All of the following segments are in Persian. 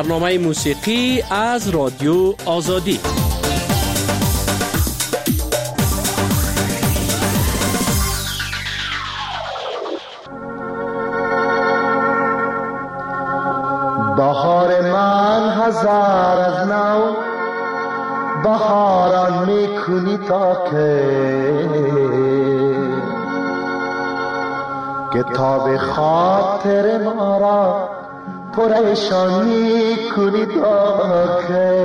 برنامه موسیقی از رادیو آزادی. بهار من هزار از نو بهاران میکنی تا که تا خاطر ما را پریشان میکنی تا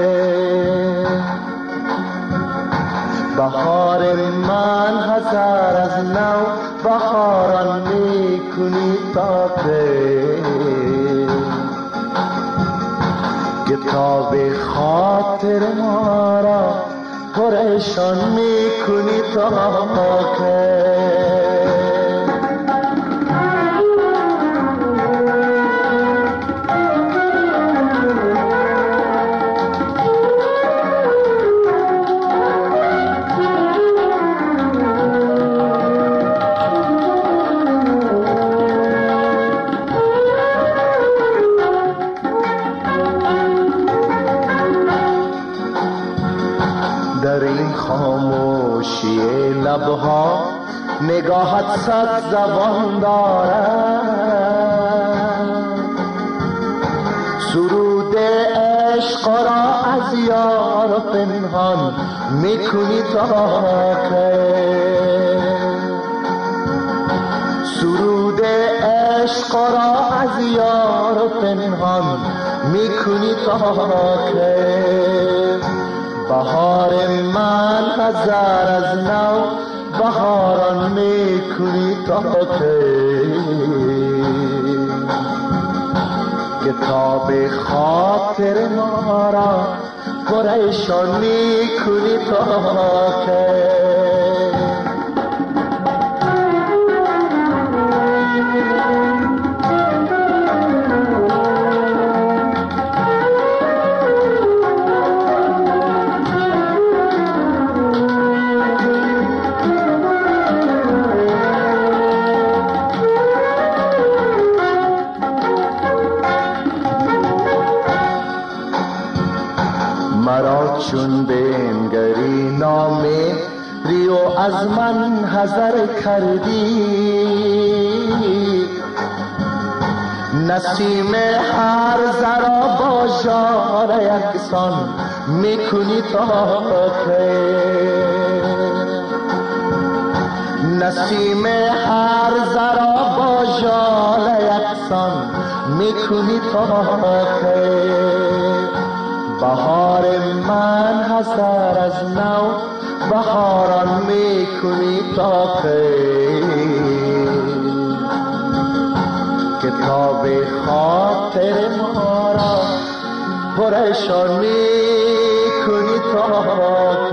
بهار من هزار از نو بهاران میکنی تا تا به خاطر ما را پریشان میکنی تا که لبها نگاهت صد زبان دارد سرود عشق را از یار پنهان میکنی تا که سرود عشق را از یار پنهان میکنی تا که بهار من هزار از نو بهاران میکنی تا که تا به خاطر ما را پریشان میکنی تا که چون بنگری نامه ریو از من حذر کردی نسیم هر ذرا با ژاله یکسان میکنی تا که نسیم هر ذرا با ژاله یکسان میکنی تا که بهار من هزار از نو بهاران میکنی تا که تا به خاطر ما را پریشان میکنی تا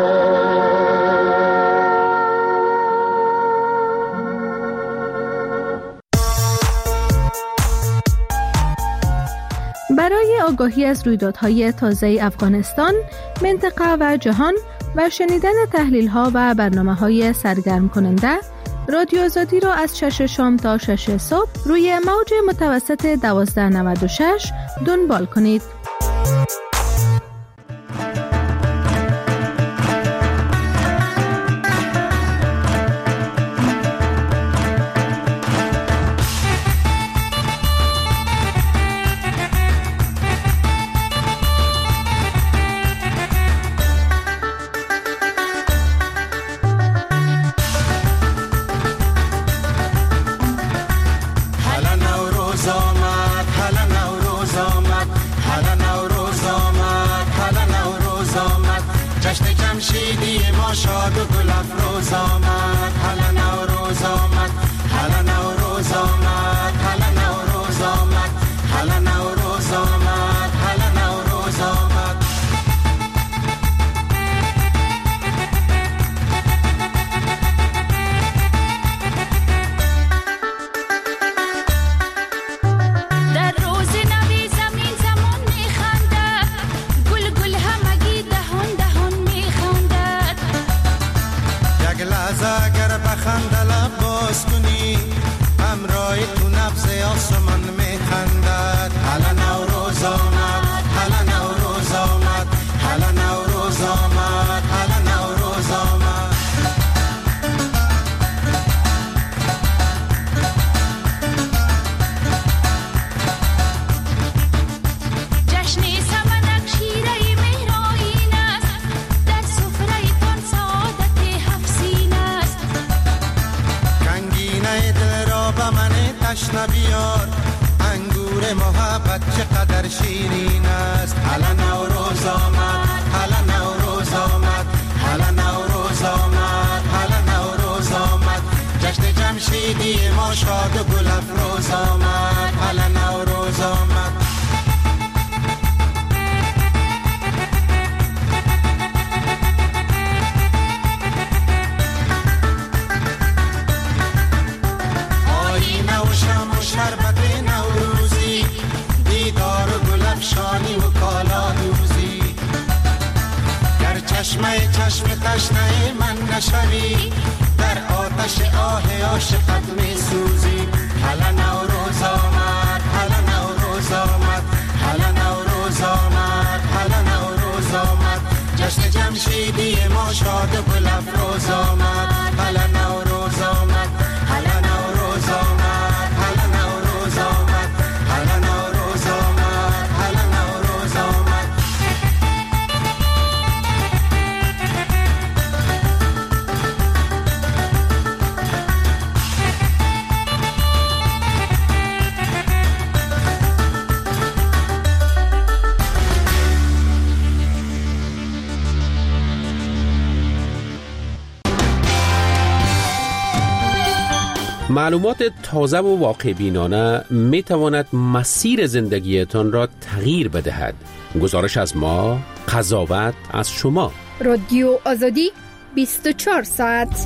برای آگاهی از رویدادهای تازه افغانستان، منطقه و جهان و شنیدن تحلیل‌ها و برنامه‌های سرگرم کننده، رادیو آزادی را از 6 شام تا 6 صبح روی موج متوسط 1296 دنبال کنید. شاد و گل افروز آمد، هلا نوروز آمد، هلا نوروز آمد، هلا نوروز آمد، هلا نوروز آمد، هلا نوروز آمد. در روز نوی زمین زمان میخندد، گل گل همگی دهان دهان میخندد. یک لحظه اگر بخنده لب باز کنی، همراه تو نبض آسمان میخندد. هلا نوروز آمد، تشنه بیار، انگور محبت چقدر شیرین است. هلا نوروز آمد، هلا نوروز آمد، هلا نوروز آمد، هلا نوروز آمد. جشن جمشیدی ما شاد و گل افروز آمد. هلا نوروز آمد. شربت نوروزی، دیدار و گل افشانی و کالا دوزی. در چشمه تشنه من نشوی، در آتش آه عاشقت می سوزی. هلا نوروز آمد، هلا نوروز آمد، هلا نوروز آمد، هلا نوروز آمد. جشن جمشیدی ما شاد و گل افروز آمد. هلا نوروز آمد، هلا نوروز آمد. معلومات تازه و واقع بینانه می تواند مسیر زندگیتان را تغییر بدهد. گزارش از ما، قضاوت از شما. رادیو آزادی 24 ساعت.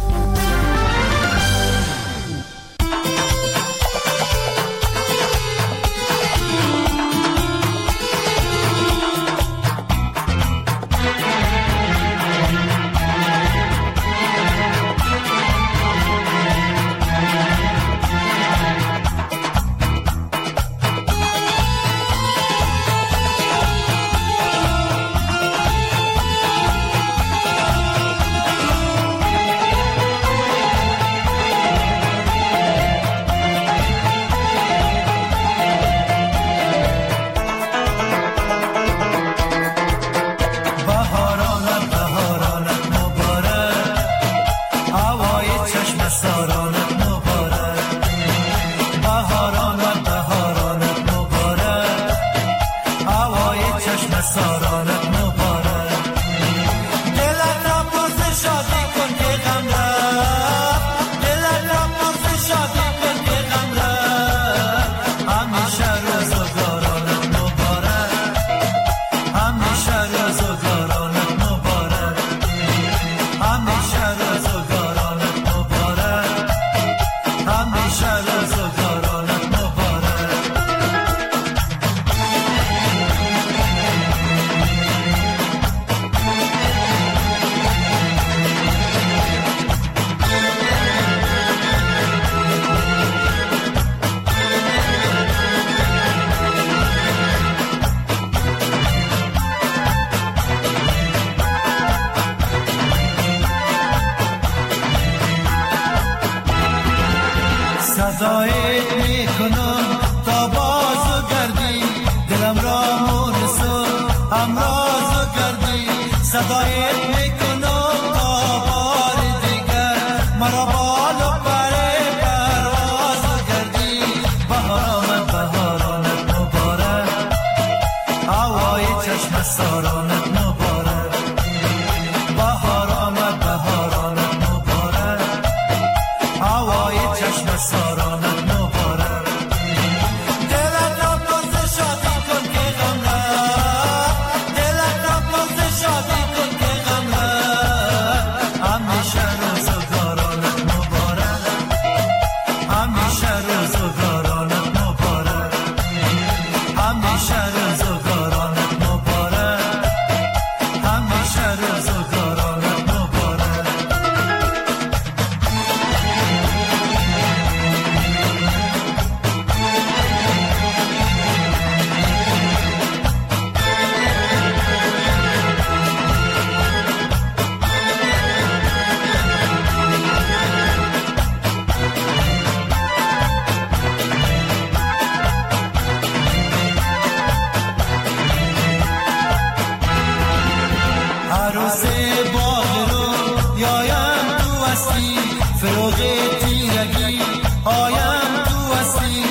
فروغ تیرگی آیم تو هستی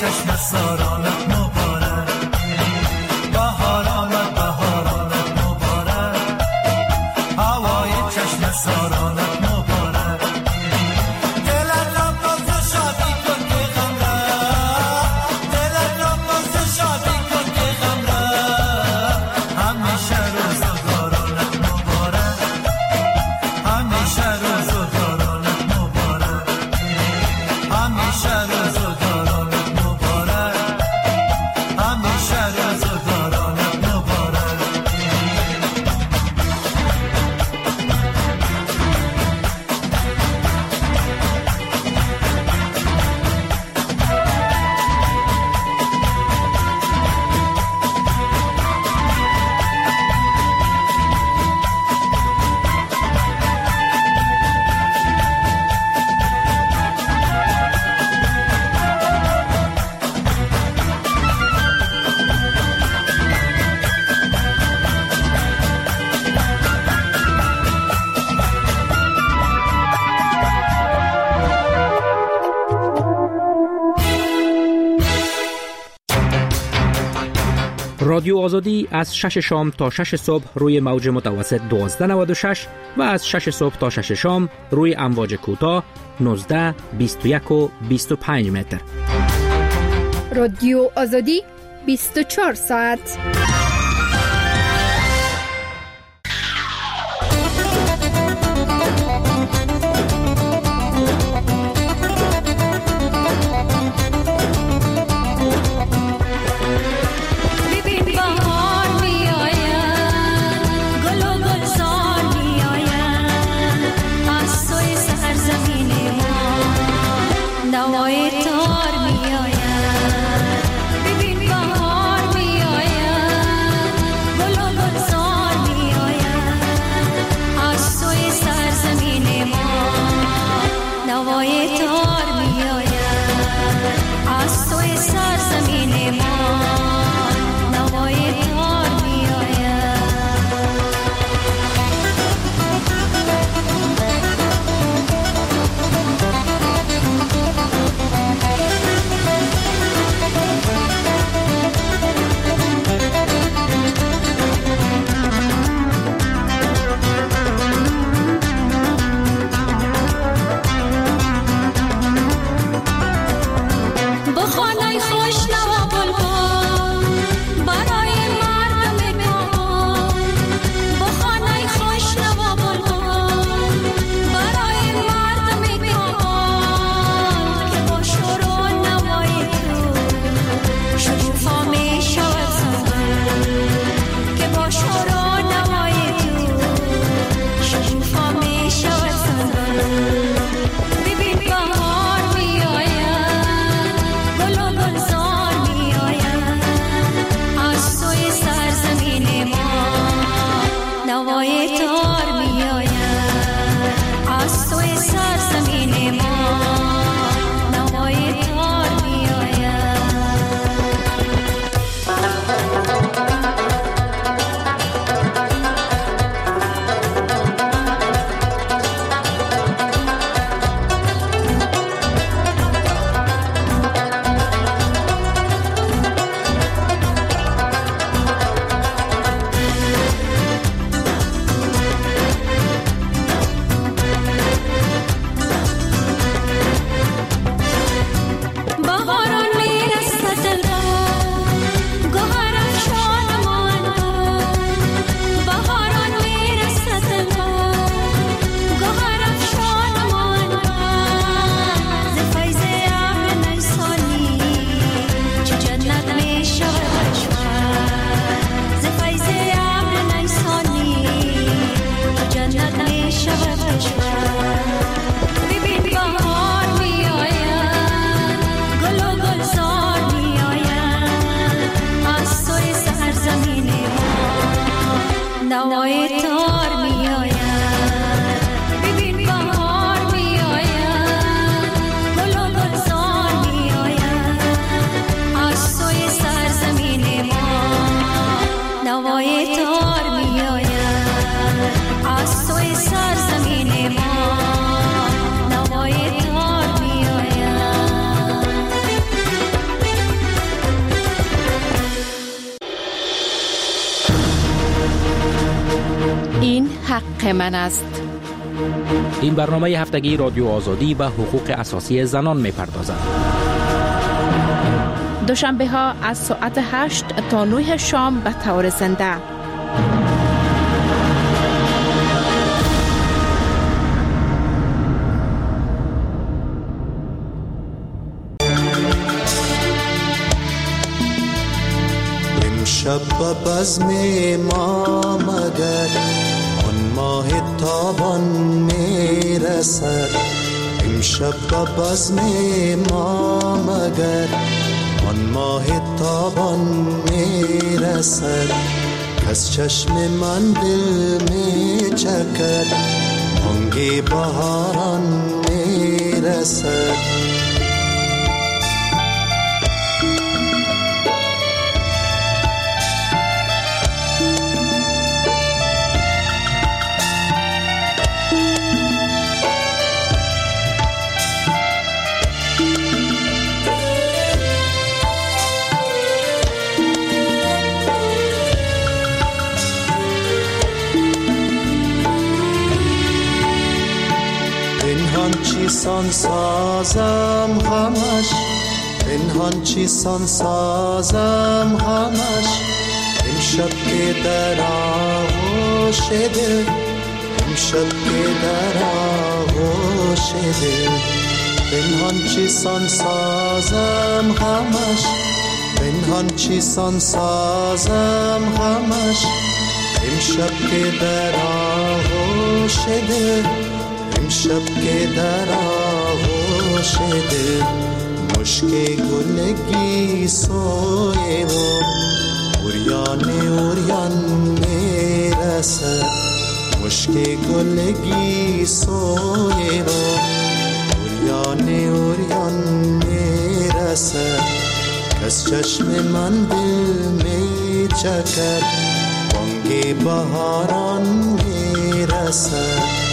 چشم سارانت مبارک، بهار آمد بهارانت مبارک، هوای چشم سارانت مبارک، دلت را باز شادی کن که غم رفت، دلت را باز شادی کن که غم رفت، همیشه روزگارانت مبارک، همیشه روزگارانت مبارک، همیشه روزگارانت مبارک، همیشه روزگارانت مبارک. رادیو آزادی از 6 شام تا 6 صبح روی موج متوسط 1296 و از 6 صبح تا 6 شام روی امواج کوتاه 19، 21 و 25 متر. رادیو آزادی 24 ساعت. حق من است. این برنامه هفتگی رادیو آزادی به حقوق اساسی زنان می‌پردازد. دوشنبه ها از ساعت 8 تا 9 شام به طور زنده. امشب به بزم ما مگر آن ماه تابان میرسد. امشب به بزم ما مگر آن ماه تابان میرسد. از چشم من دل میچکد بانگ بهاران میرسد. چیسان سازم غمش، پنهان چیسان سازم غمش. امشب که در آغوش دل، امشب که در آغوش دل. پنهان چیسان سازم غمش، پنهان چیسان سازم غمش. امشب که در آغوش دل، امشب که در آغوش دل. مشک گلگی سوی و اوریان اوریان میرسد. مشک گلگی سوی و اوریان اوریان میرسد. از چشم من دل میچکد بانگ بهاران میرسد.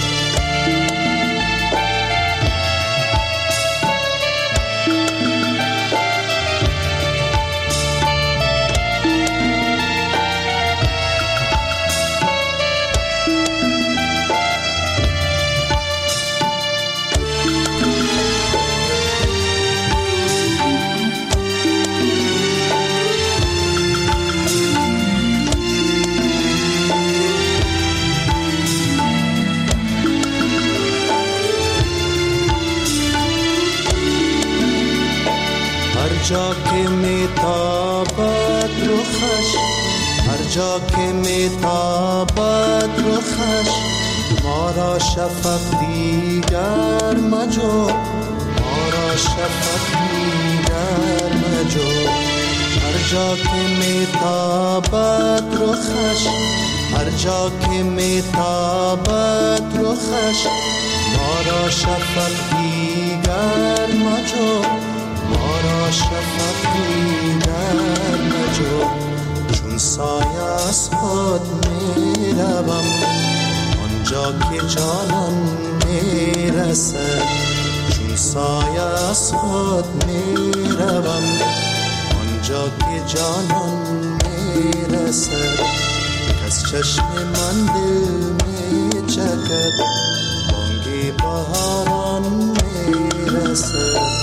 هر جا که میتابد رخش، هر جا که میتابد رخش. ما را شفق دیگر مجو، ما را شفق دیگر مجو. هر جا که میتابد رخش، هر جا که میتابد رخش. ما را شفق دیگر مجو، ما را شفق دیگر مجو. چون سایه از خود میروم آنجا که جانان میرسد. چون سایه از خود میروم آنجا که جانان میرسد. از چشم من دل میچکد بانگ بهاران میرسد.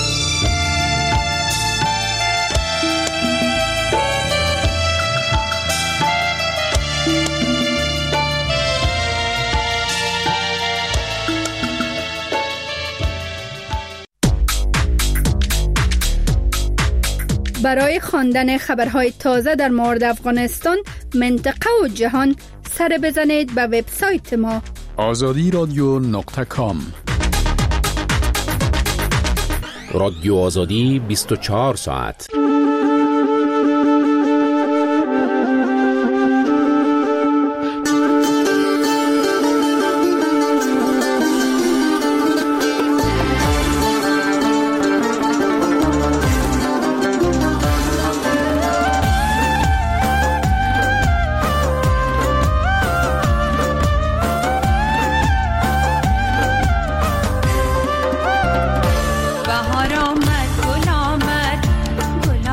برای خواندن خبرهای تازه در مورد افغانستان، منطقه و جهان سر بزنید به وبسایت ما azadiradyo.com. رادیو آزادی 24 ساعت. بهار آمد، گل آمد، گل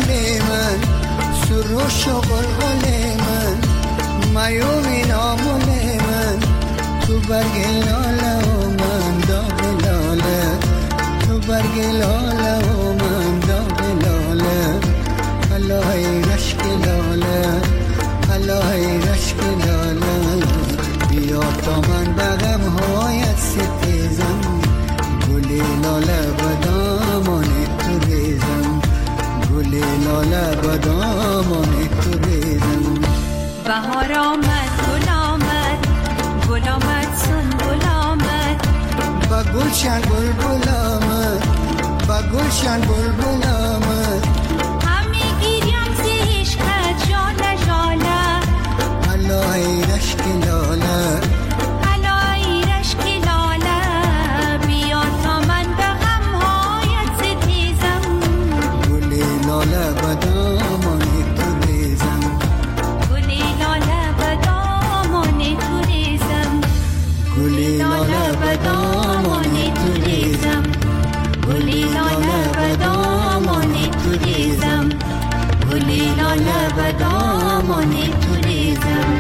گل من سروش و قلقل من میوم نامل من تو برگ لاله و من داغ لاله تو برگ لاله و من داغ لاله الهی رشک لاله الهی رشک لاله بیا تا من بغم هایت ستیزم گلی لاله بدامان تو ریزم گلی لاله بدامان تو ریزم بهار آمد گل آمد گل آمد سنبل آمد با گلشن بلبل آمد با گلشن بلبل آمد همی گیریم ز عشقت ژاله ژاله الهی رشک لاله الهی رشک لاله بیا تا من به غمهایت ستیزم گلی لاله بدامان تو ریزم گلی لاله بدامان تو ریزم گلی لاله بدامان تو ریزم گلی لاله بدامان تو ریزم گلی لاله بدامان تو ریزم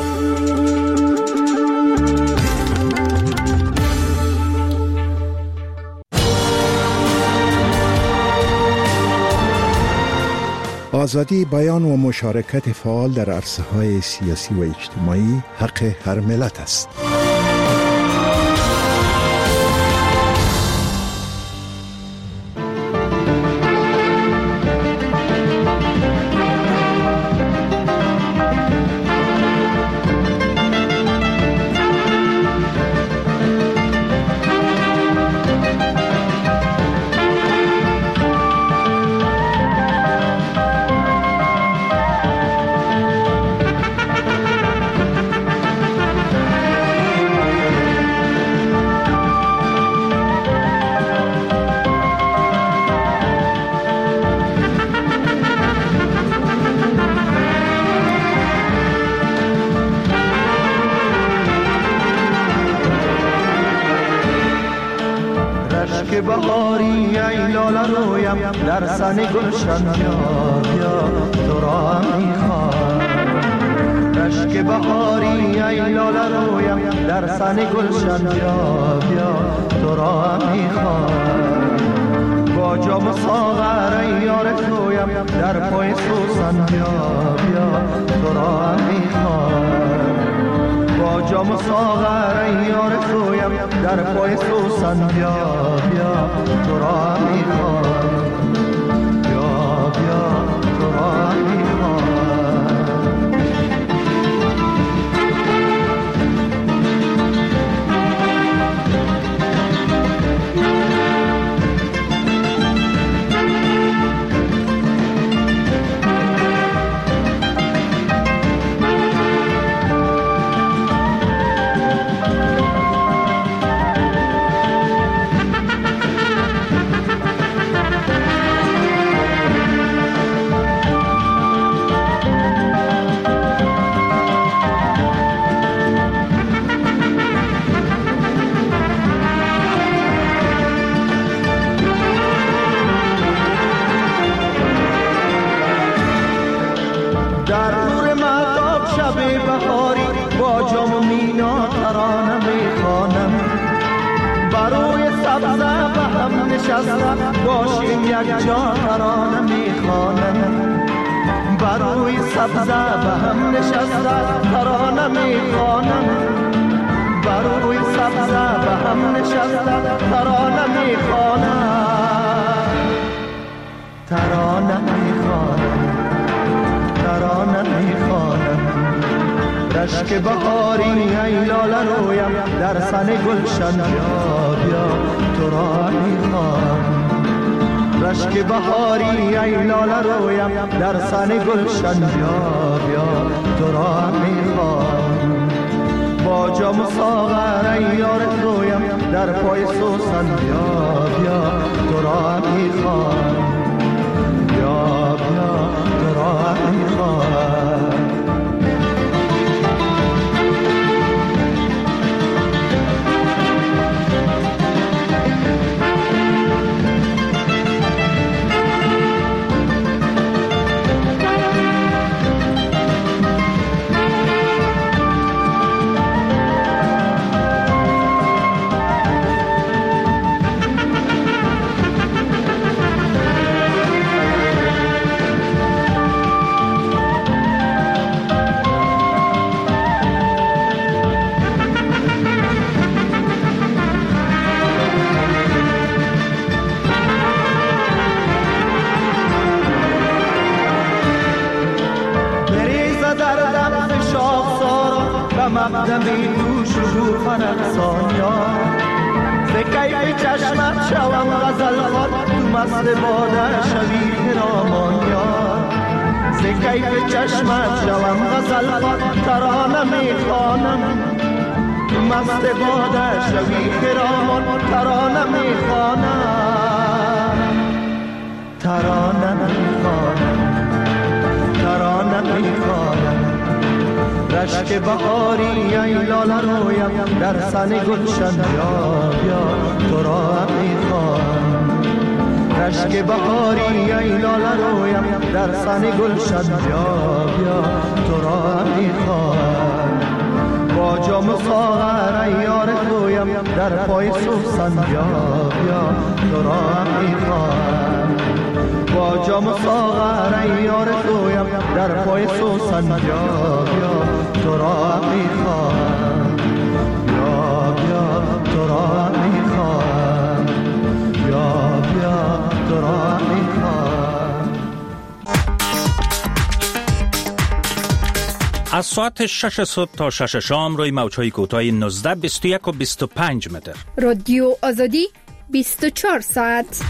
آزادی بیان و مشارکت فعال در عرصه‌های سیاسی و اجتماعی حق هر ملت است. که بهاری ای لاله رویم در سن گلشن بیا بیا تو را هم میخوام رشک بهاری ای لاله رویم در سن گلشن بیا بیا تو را هم میخوام با جام ساغر ای یار تویم در پای سوسن بیا بیا تو را هم میخوام با جام ساغر ای یار تویم در پای سوسن بیا بیا تو را میخوام بیا بیا تو را میخوام باشیم یک جا ترانه میخوانم بروی سبزه به هم نشسته ترانه میخوانم بروی سبزه به هم نشسته ترانه میخوانم ترانه میخوانم ترانه میخوانم رشک بهاری ای لاله رویم در سن گلشن بیا بیا تو را میخوام رشک بهاری ای لاله رویم در سن گلشن بیا بیا تو را میخوام با جام ساغر ای یار رویم در پای سوسن بیا بیا تو را میخوام بیا بیا تو را میخوام همدمی تو شکوفن افسانیان ز کیف چشمت شوم غزل خوان تو مست باده شوی خرامانیان ز کیف چشمت شوم غزل خوان ترانه میخوانم تو مست باده شوی خرامان ترانه میخوانم ترانه میخوانم ترانه میخوانم رشک بهاری ای لاله رویم در سن گلشن بیا بیا تو را میخوانم رشک بهاری ای لاله رویم در سن گلشن بیا بیا تو را میخوانم با جام ساغر ای یار تویم در پای سوسن بیا بیا تو را میخوانم با جام ساغر ای یار تویم در پای سوسن بیا بیا تو را میخوام بیا بیا تو را میخوام بیا بیا تو را میخوام. از ساعت 6 صبح تا 6 شام روی موج‌های کوتاه 19 21 و 25 متر. رادیو آزادی 24 ساعت.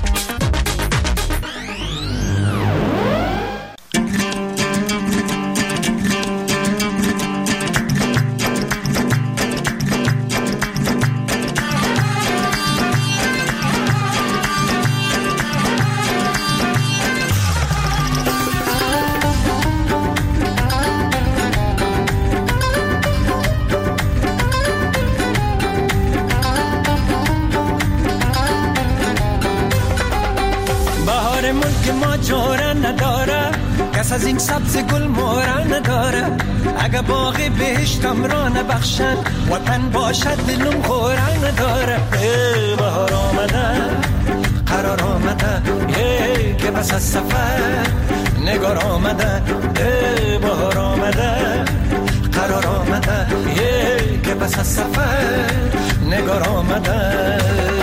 کس از این سبز گل مورا نداره اگه باغی بهشتم را نبخشن وطن باشد دلم خورا نداره بهار آمده قرار آمده که بس از سفر نگار آمده بهار آمده قرار آمده که بس از سفر نگار آمده.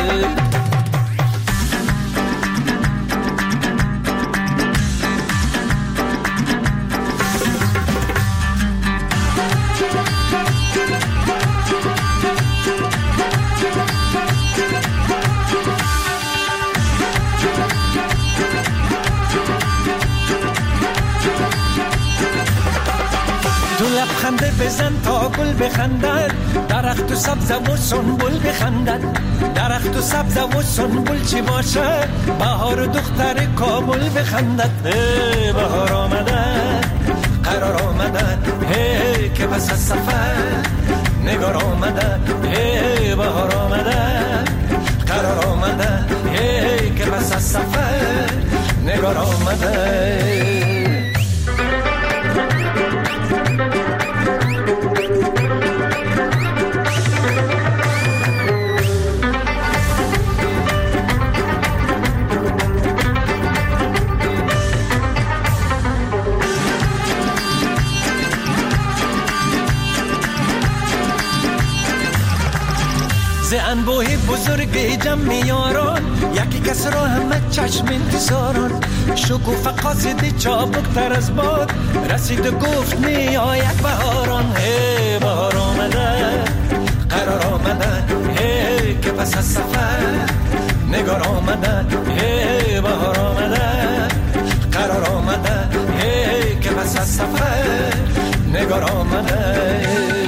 لبخنده بزن تا گل بخندد درخت و سبز و سنبل بخندد درخت و سبز و سنبل چی باشه بهار دختر کابل بخندد بهار آمده قرار آمده که پس از سفر نگار آمده بهار آمده قرار آمده که پس از سفر نگار آمده. ز انبوه بزرگ جمع یاران یکی کس را همه چشم انتظاران شکوفه قاصد چابک تر از باد رسید و گفت می آید بهاران بهار آمده قرار آمده که پس از سفر نگار آمده بهار آمده قرار آمده که پس از سفر نگار آمده.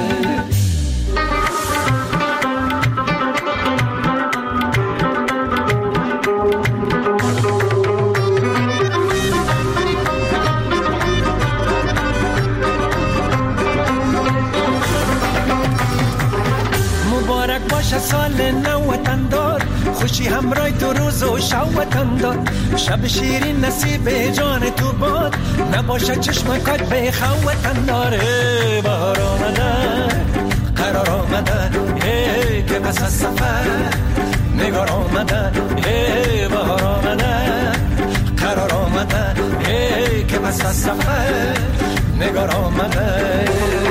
سال نو وطن دار خوشی همراه تو روز و شب وطن دار شب شیرین نصیب جان تو باد نباشه چشمکات به خو وطن دار بهار آمده قرار آمده که پس از سفر نگار آمده بهار آمده قرار آمده که پس از سفر نگار آمده.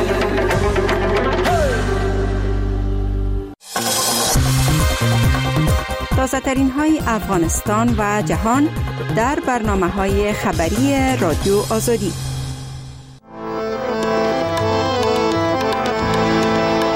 تازه‌ترین های افغانستان و جهان در برنامه‌های خبری رادیو آزادی.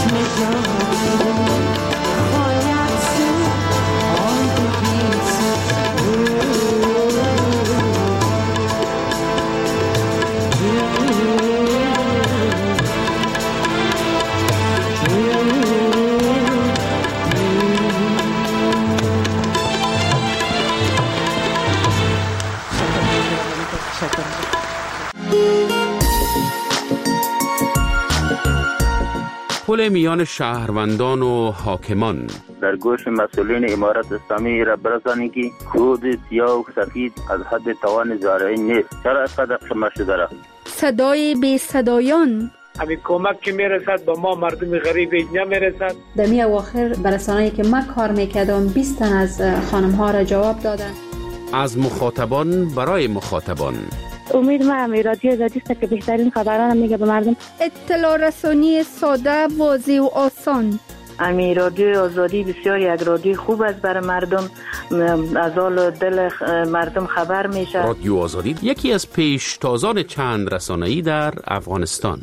پل میان شهروندان و حاکمان. در گوش مسئولین امارت اسلامی را برسانید که خود سیاه و سفید از حد توان زارعی نیست. چرا اینقدر شما شده را؟ صدای بی صدایان. همین کمک که میرسد با ما مردم غریب اینجا میرسد. در می اواخر برسانه‌ای که من کار میکردم 20 تن از خانم ها را جواب دادن. از مخاطبان برای مخاطبان. امید من رادیو آزادی است که بهترین خبران میگه به مردم. اطلاع رسانی ساده، واضح و آسان. امی رادیو آزادی بسیار یک رادیو خوب است برای مردم، از حال دل مردم خبر میشه. رادیو آزادی یکی از پیشتازان چند رسانه‌ای در افغانستان.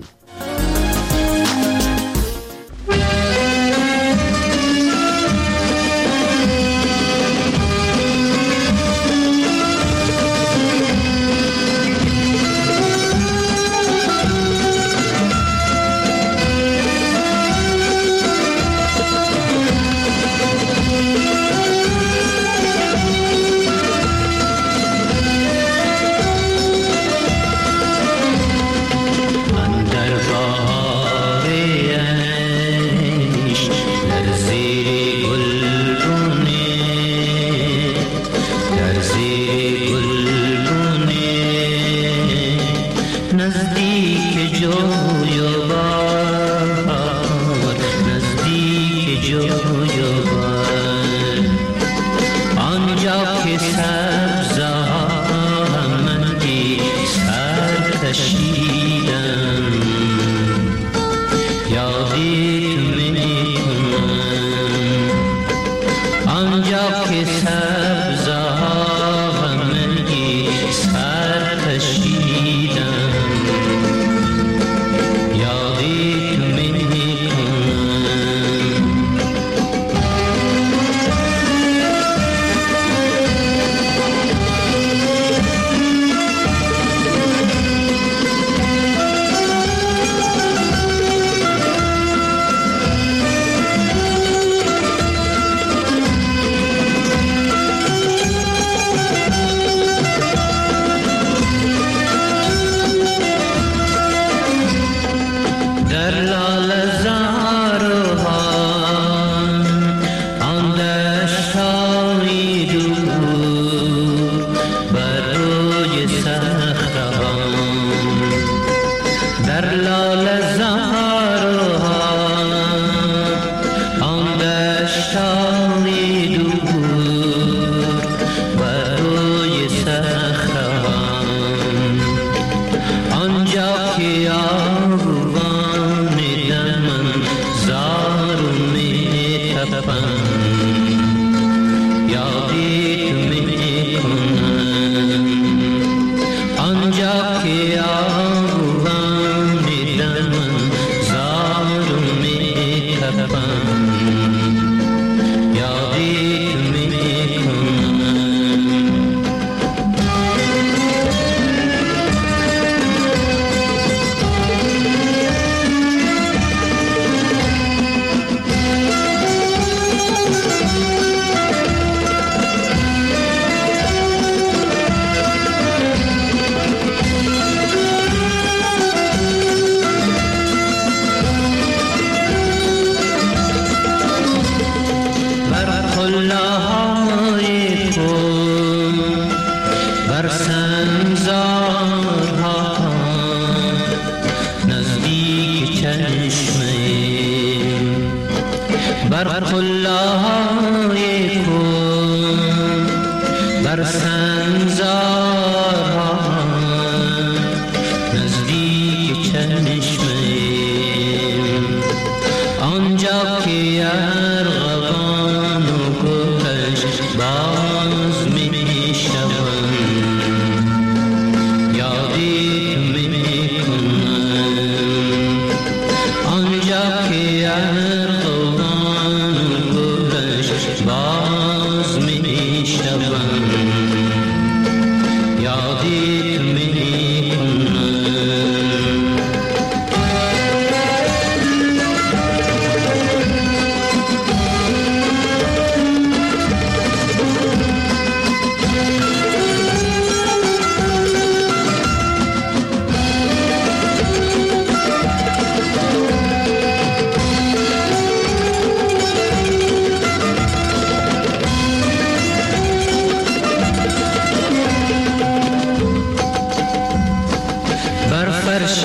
آنجا که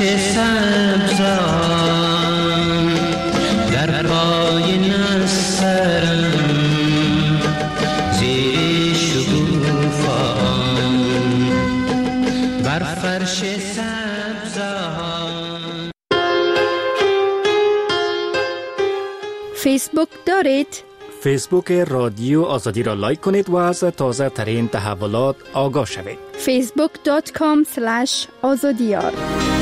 سبزان در پای نسترم زیر شگوفان بر فرش سبزان. فیسبوک دارید؟ فیسبوک رادیو آزادی را لایک کنید و از تازه ترین تحولات آگاه شوید. facebook.com/azadiyar.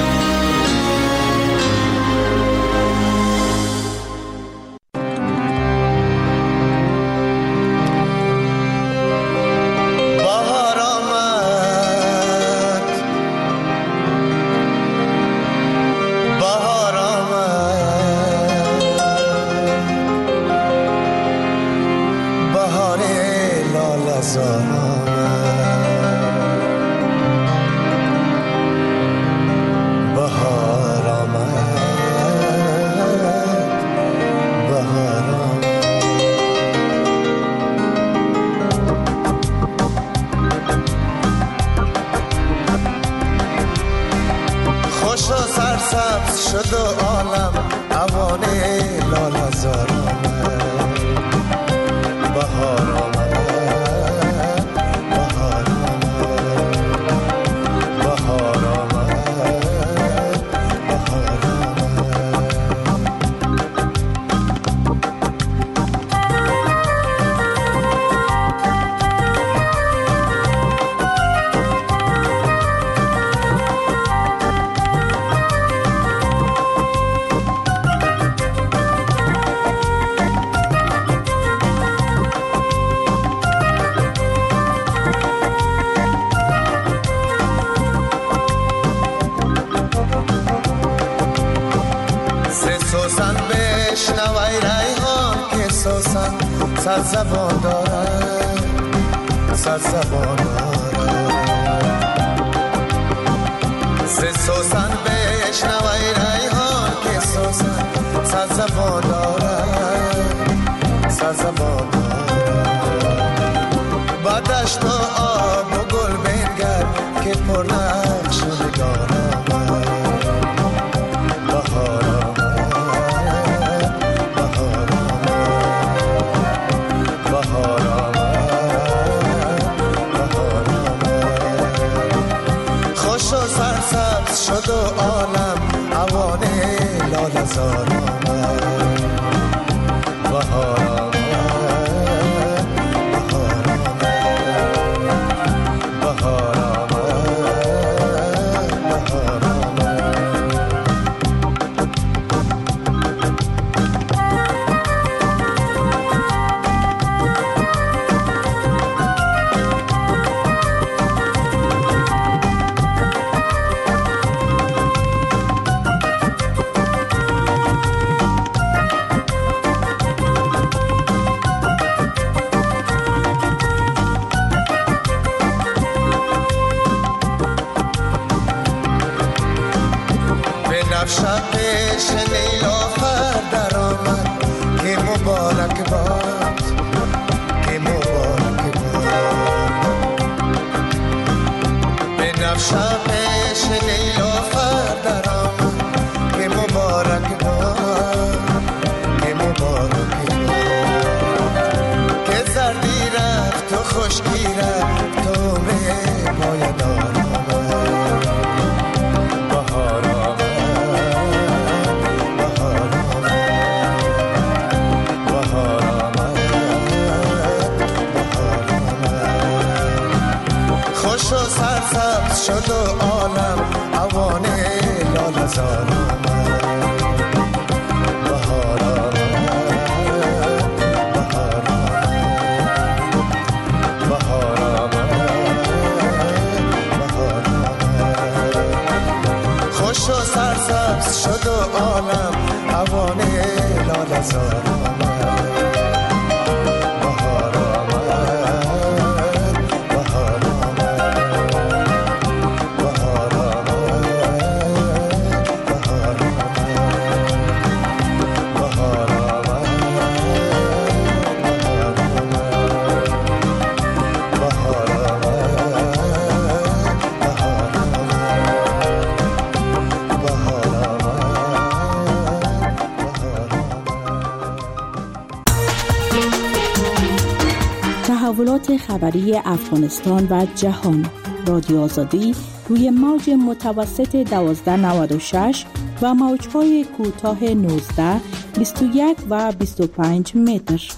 شد و عالم اوانه لاله‌زار آمد، بهار آمد، بهار آمد، بهار آمد، بهار صد زبان دارد، صد زبان دارد، سه سوسن بشنوی ریحان که سوسن صد زبان دارد، صد زبان دارد. با دشت و آب و گل بنگر که پر نقش و نگار آمد، بهار شد و عالم اوانه لاله‌زار آمد، بهار آمد، بهار آمد، بهار آمد، بهار شبش نیلوفر در آمد که مبارک باد، که مبارک باد. به نفشبش نیلوفر در آمد که مبارک باد، که مبارک باد. که زردی رفت و خشکی رفت تو به پایدار آمد، بهار آمد، خوش و سرسبز شد و عالم اوانه لاله‌زار آمد، بهار آمد، بهار آمد، بهار آمد، بهار آمد. خوش و سرسبز شد و عالم اوانه لاله‌زار آمد. تحولات خبری افغانستان و جهان. رادیو آزادی روی موج متوسط 1296 و موج‌های کوتاه 19، 21 و 25 متر.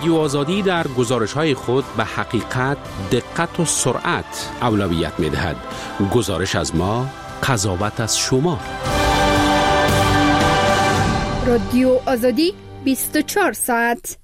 رادیو آزادی در گزارش‌های خود به حقیقت، دقت و سرعت اولویت می‌دهد. گزارش از ما، قضاوت از شما. رادیو آزادی 24 ساعت.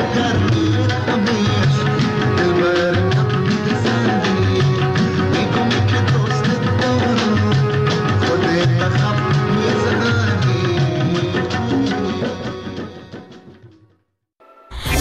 कर